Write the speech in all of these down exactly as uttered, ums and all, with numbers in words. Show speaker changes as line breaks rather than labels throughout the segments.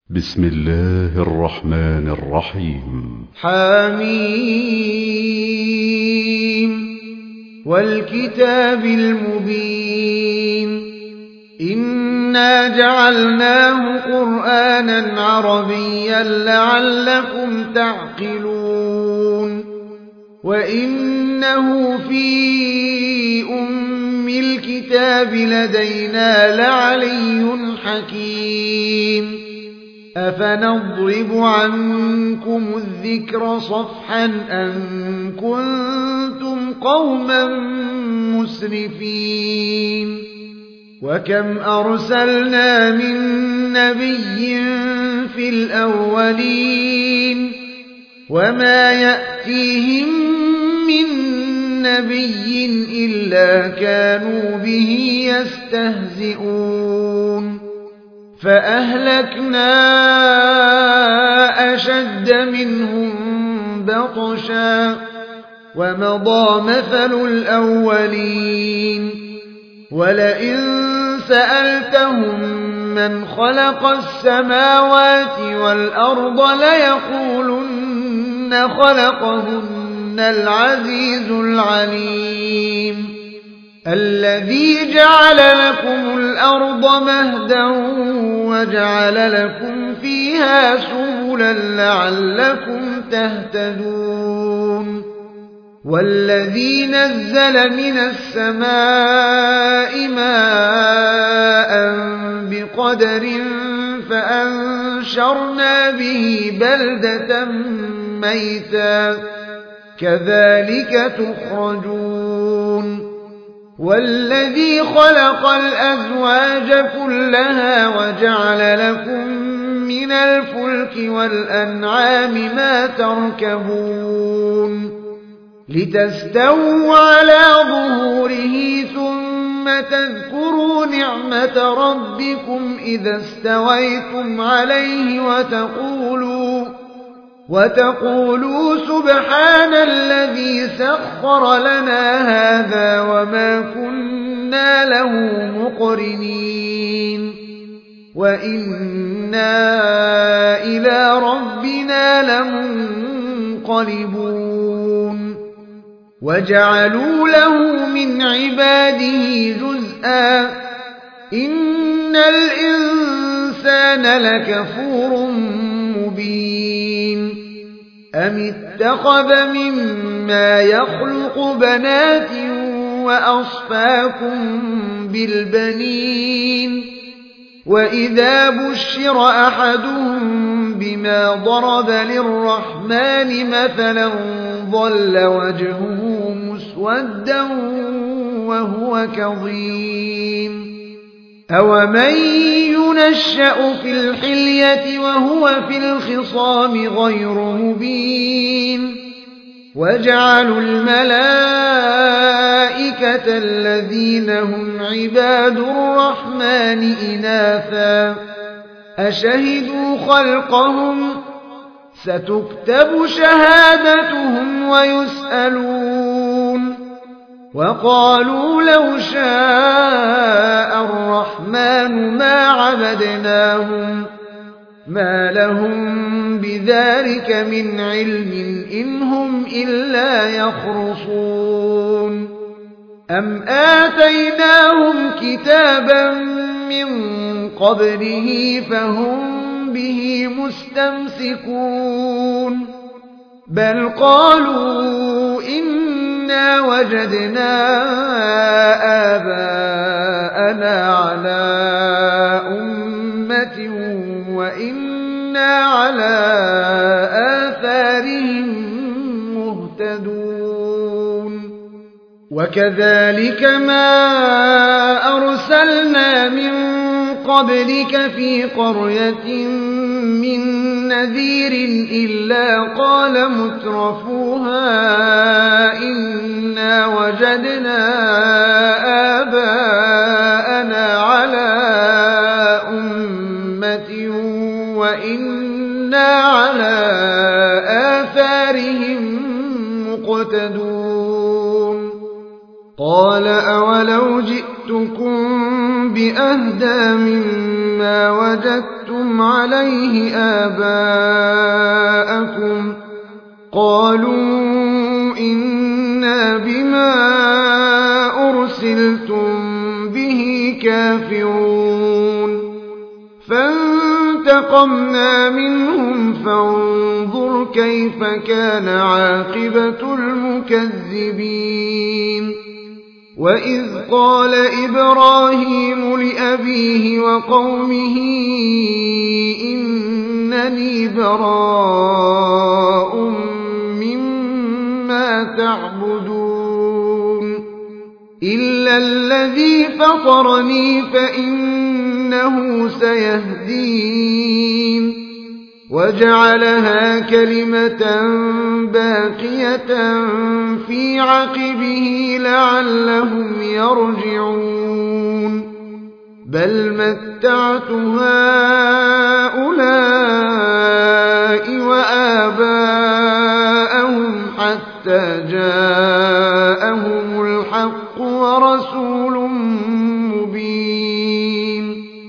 بسم الله الرحمن الرحيم.
حميم والكتاب المبين إنا جعلناه قرآنا عربيا لعلكم تعقلون وإنه في أم الكتاب لدينا لعلي حكيم أفنضرب عنكم الذكر صفحا أن كنتم قوما مسرفين وكم أرسلنا من نبي في الأولين وما يأتيهم من نبي إلا كانوا به يستهزئون فأهلكنا أشد منهم بطشا ومضى مثل الأولين ولئن سألتهم من خلق السماوات والأرض ليقولن خلقهن العزيز العليم الذي جعل لكم الأرض مهدا وجعل لكم فيها سبلا لعلكم تهتدون والذي نزل من السماء ماء بقدر فأنشرنا به بلدة ميتا كذلك تخرجون والذي خلق الأزواج كلها وجعل لكم من الفلك والأنعام ما تركبون لتستووا على ظهوره ثم تذكروا نعمة ربكم إذا استويتم عليه وتقولوا وتقولوا سبحان الذي سخر لنا هذا وما كنا له مقرنين وإنا إلى ربنا لمنقلبون وجعلوا له من عباده جزءا إن الإنسان لكفور مبين أم اتخذ مما يخلق بنات وأصفاكم بالبنين وإذا بشر أحدهم بما ضرب للرحمن مثلا ظل وجهه مسودا وهو كظيم أومن ينشأ في الحلية وهو في الخصام غير مبين وجعلوا الملائكة الذين هم عباد الرحمن إناثا أشهدوا خلقهم ستكتب شهادتهم ويسألون وقالوا لو شاء الرحمن ما عبدناهم ما لهم بذلك من علم إن هم إلا يخرصون أم آتيناهم كتابا من قبله فهم به مستمسكون بل قالوا إنا وجدنا آباءنا على أمة وإنا على آثارهم مهتدون وكذلك ما أرسلنا من قبلك في قرية من نذير إلا قال مترفوها إنا وجدنا آباءنا على أمة وإنا على آثارهم مقتدون قال أولو جئتكم بأهدى مما وجدتم أَلْزَمْتُمْ عَلَيْهِ آبَاءَكُمْ ۖ قَالُوا إِنَّا بِمَا أُرْسِلْتُم بِهِ كَافِرُونَ فَانتَقَمْنَا مِنْهُمْ فَانظُرْ كَيْفَ كَانَ عَاقِبَةُ الْمُكَذِّبِينَ وَإِذْ قَالَ إِبْرَاهِيمُ لِأَبِيهِ وَقَوْمِهِ إِنَّنِي بَرَاءٌ مِّمَّا تَعْبُدُونَ إِلَّا الَّذِي فَطَرَنِي فَإِنَّهُ سَيَهْدِينِ وَجَعَلَهَا كَلِمَةً بَاقِيَةً فِي عَقِبِهِ لَعَلَّهُمْ يَرْجِعُونَ بَلْ مَتَّعْتُ هَٰؤُلَاءِ وَآبَاءَهُمْ حَتَّىٰ جَاءَهُمُ الْحَقُّ وَرَسُولٌ مُّبِينٌ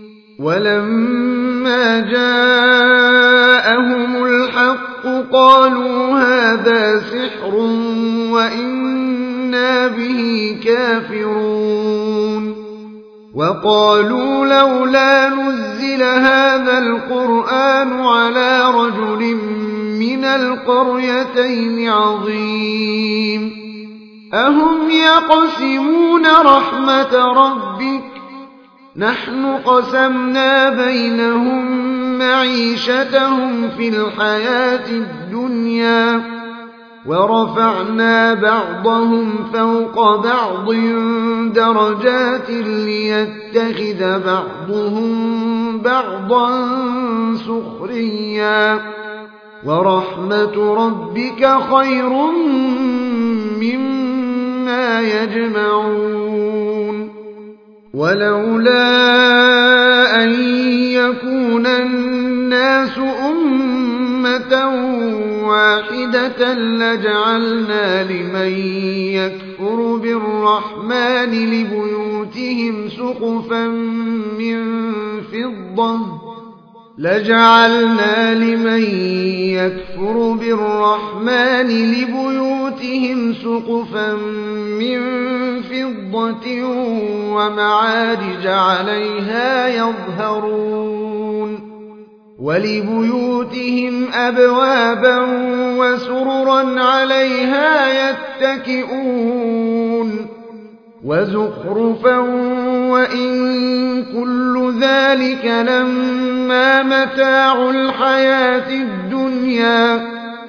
وَلَمَّا جَاءَهُمُ الْحَقُّ قَالُوا هَٰذَا سِحْرٌ وَإِنَّا بِهِ كَافِرُونَ وَقَالُوا لَوْلَا نُزِّلَ هَٰذَا الْقُرْآنُ عَلَىٰ رَجُلٍ مِّنَ الْقَرْيَتَيْنِ عَظِيمٍ أَهُمْ يَقْسِمُونَ رَحْمَةَ رَبِّكَ نَحْنُ قَسَمْنَا بَيْنَهُم مَّعِيشَتَهُمْ فِي الْحَيَاةِ الدُّنْيَا وَرَفَعْنَا بَعْضَهُمْ فَوْقَ بَعْضٍ دَرَجَاتٍ لِّيَتَّخِذَ بَعْضُهُم بَعْضًا سُخْرِيًّا وَرَحْمَةُ رَبِّكَ خَيْرٌ مِّمَّا يَجْمَعُونَ وَلَوْلَا أَن يَكُونَ النَّاسُ أُمَّةً وَاحِدَةً لَّجَعَلْنَا لِمَن يَكْفُرُ بِالرَّحْمَٰنِ لِبُيُوتِهِمْ سُقُفًا مِّن فِضَّةٍ لَجعلنا لمن يكفر بالرحمن لبيوتهم سقفا من فضة ومعارج عليها يظهرون ولبيوتهم أبوابا وسررا عليها يتكئون وزخرفا وإن كل ذلك لما متاع الحياة الدنيا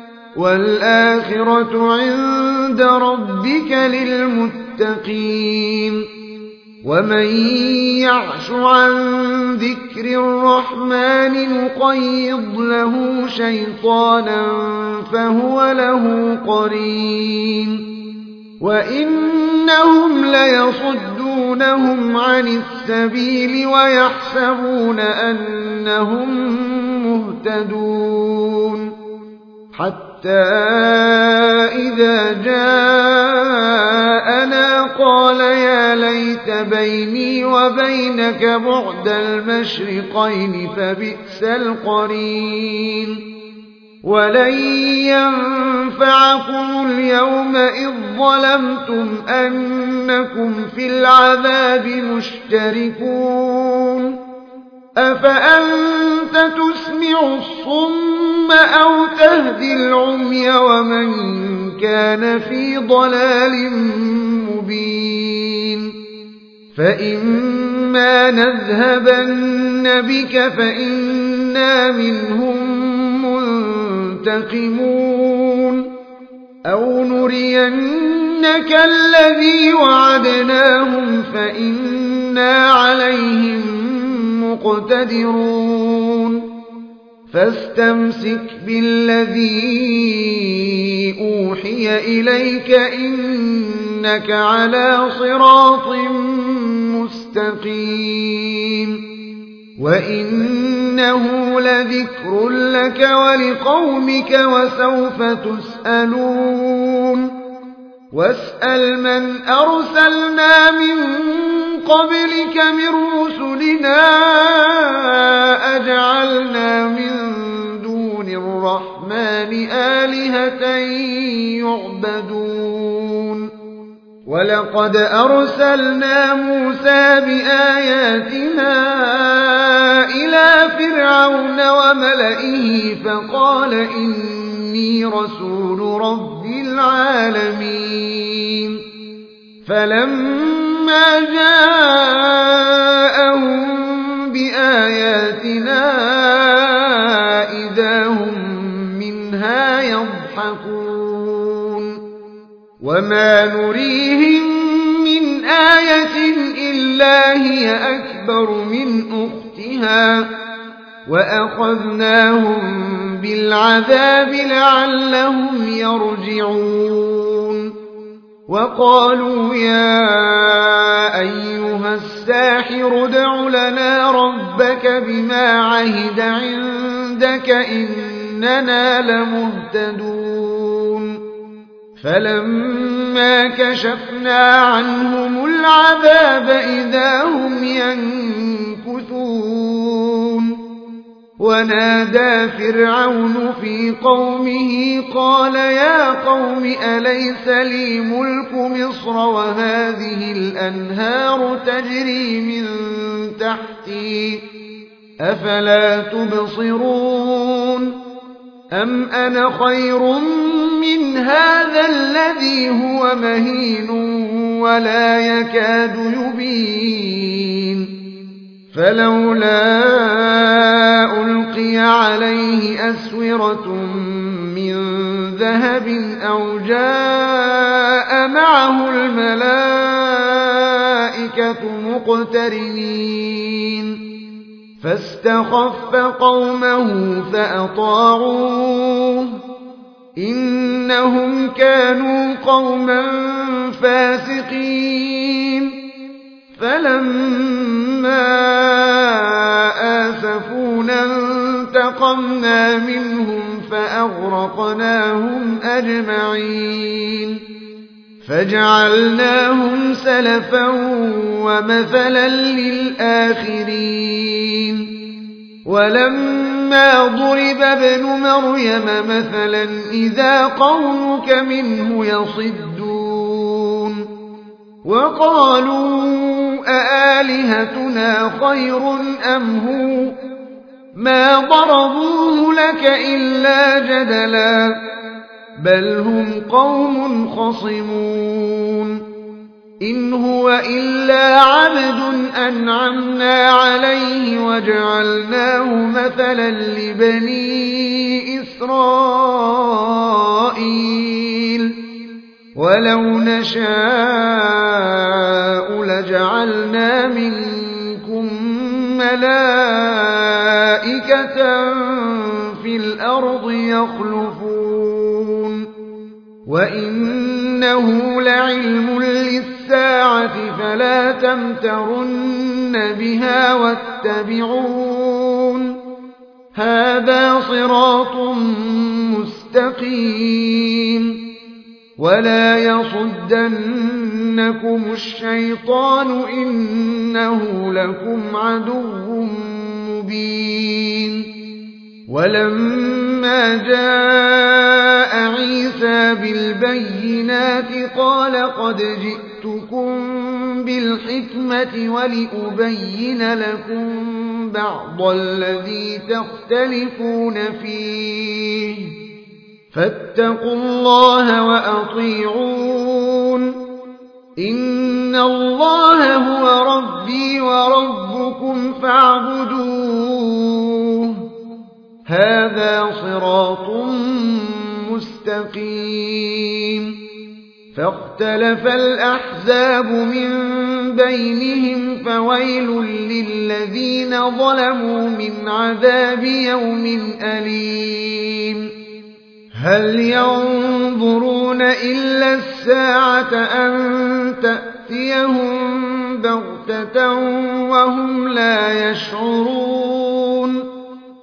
والآخرة عند ربك للمتقين ومن يعش عن ذكر الرحمن نقيض له شيطانا فهو له قرين وإنهم ليصدونهم عن السبيل ويحسبون أنهم مهتدون حتى إذا جاءنا قال يا ليت بيني وبينك بعد المشرقين فبئس القرين ولن ينفعكم اليوم إذ ظلمتم أنكم في العذاب مشتركون أفأنت تسمع الصم أو تهدي العمي ومن كان في ضلال مبين فإما نذهبن بك فإنا منهم منتقمون أو نرينك الذي وعدناهم فإنا عليهم مقتدرون فاستمسك بالذي أوحي إليك إنك على صراط مستقيم وإنه لذكر لك ولقومك وسوف تسألون واسأل من أرسلنا من قبلك من رسلنا أجعلنا من دون الرحمن آلهة يعبدون ولقد أرسلنا موسى بآياتنا إلى فرعون وملئه فقال إني رسول رب العالمين فلما جاءهم بآياتنا إذا هم منها يضحكون وما نريهم من آية إلا هي أكبر من أختها وأخذناهم بالعذاب لعلهم يرجعون وقالوا يا أيها الساحر ادع لنا ربك بما عهد عندك إننا لمهتدون فلما كشفنا عنهم العذاب إذا هم ينكثون ونادى فرعون في قومه قال يا قوم أليس لي ملك مصر وهذه الأنهار تجري من تحتي أفلا تبصرون أم أنا خير من هذا الذي هو مهين ولا يكاد يبين فلولا ألقي عليه أسورة من ذهب أو جاء معه الملائكة مقترنين فاستخف قومه فأطاعوه إنهم كانوا قوما فاسقين فلما آسفونا انتقمنا منهم فأغرقناهم أجمعين فجعلناهم سلفا ومثلا للآخرين ولما ضرب ابن مريم مثلا إذا قومك منه يصدون وقالوا أآلهتنا خير أم هو ما ضربوه لك إلا جدلا بل هم قوم خصمون إن هو إلا عبد أنعمنا عليه وجعلناه مثلا لبني إسرائيل ولو نشاء لجعلنا منكم ملائكة في الأرض يخلفون وإنه لعلم للساعة فلا تمترن بها واتبعون هذا صراط مستقيم ولا يصدنكم الشيطان إنه لكم عدو مبين ولما جاء عيسى بالبينات قال قد جئتكم بالحكمة ولأبين لكم بعض الذي تختلفون فيه فاتقوا الله وأطيعون إن الله هو ربي وربكم فاعبدوه هذا صراط مستقيم فاختلف الأحزاب من بينهم فويل للذين ظلموا من عذاب يوم أليم هل ينظرون إلا الساعة أن تأتيهم بغتة وهم لا يشعرون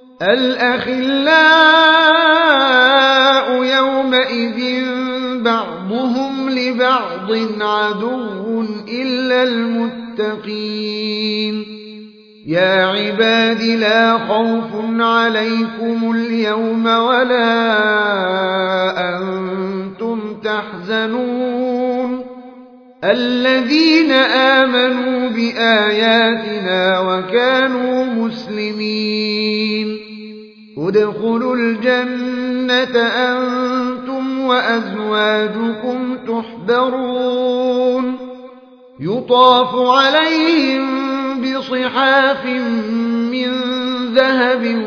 الأخلاء يومئذ بعضهم لبعض عدو إلا المتقين المتقين يا عباد لا خوف عليكم اليوم ولا أنتم تحزنون الذين آمنوا بآياتنا وكانوا مسلمين ادخلوا الجنة أنتم وأزواجكم تحبرون يطاف عليهم بصحاف من ذهب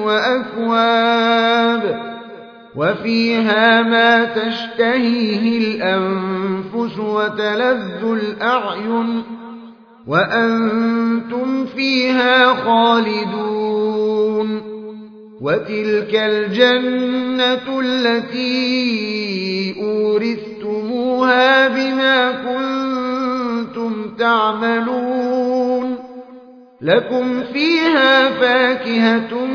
وأكواب وفيها ما تشتهيه الأنفس وتلذ الأعين وأنتم فيها خالدون وتلك الجنة التي أورثتموها بما كنتم تعملون لكم فيها فاكهة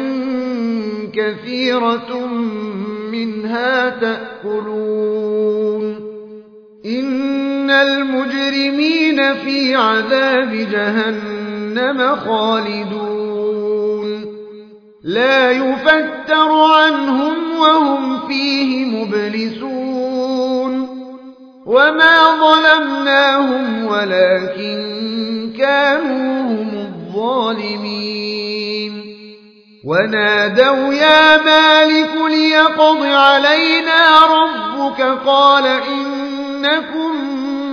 كثيرة منها تأكلون إن المجرمين في عذاب جهنم خالدون لا يفتر عنهم وهم فيه مبلسون وما ظلمناهم ولكن كانوا هم الظالمين ونادوا يا مالك ليقض علينا ربك قال إنكم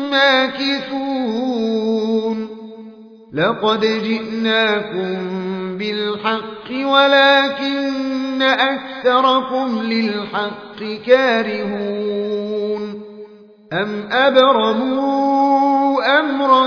ماكثون لقد جئناكم بالحق ولكن أكثركم للحق كارهون أم أبرموا أمرا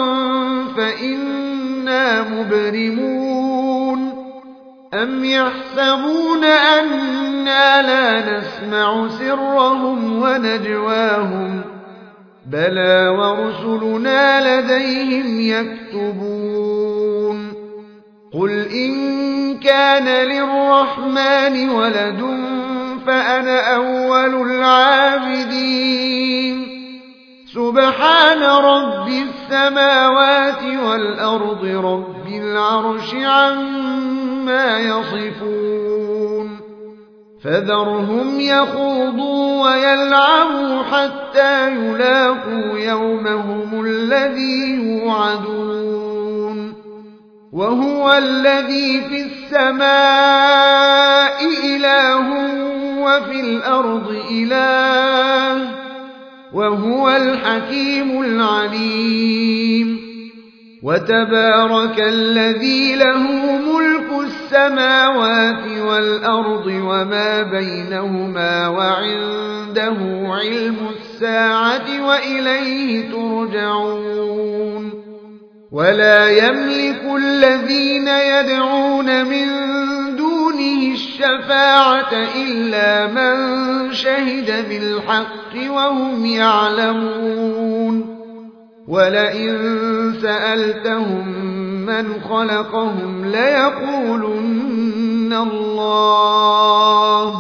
فإنا مبرمون أم يحسبون أنا لا نسمع سرهم ونجواهم بلى ورسلنا لديهم يكتبون قل إن كان للرحمن ولد فأنا أول العابدين سبحان رب السماوات والأرض رب العرش عما يصفون فذرهم يخوضوا ويلعبوا حتى يلاقوا يومهم الذي يوعدون وهو الذي في السماء إله وفي الأرض إله وهو الحكيم العليم وتبارك الذي له ملك السماوات والأرض وما بينهما وعنده علم الساعة وإليه ترجعون ولا يملك الذين يدعون من دونه الشفاعة إلا من شهد بالحق وهم يعلمون ولئن سألتهم من خلقهم ليقولن الله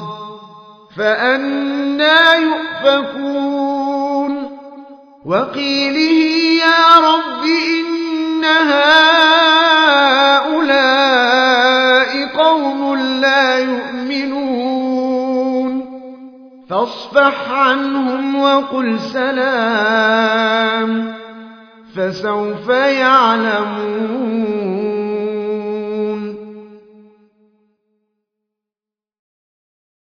فأنى يؤفكون وقيله يا رب إن هؤلاء قوم لا يؤمنون فاصفح عنهم وقل سلام فسوف يعلمون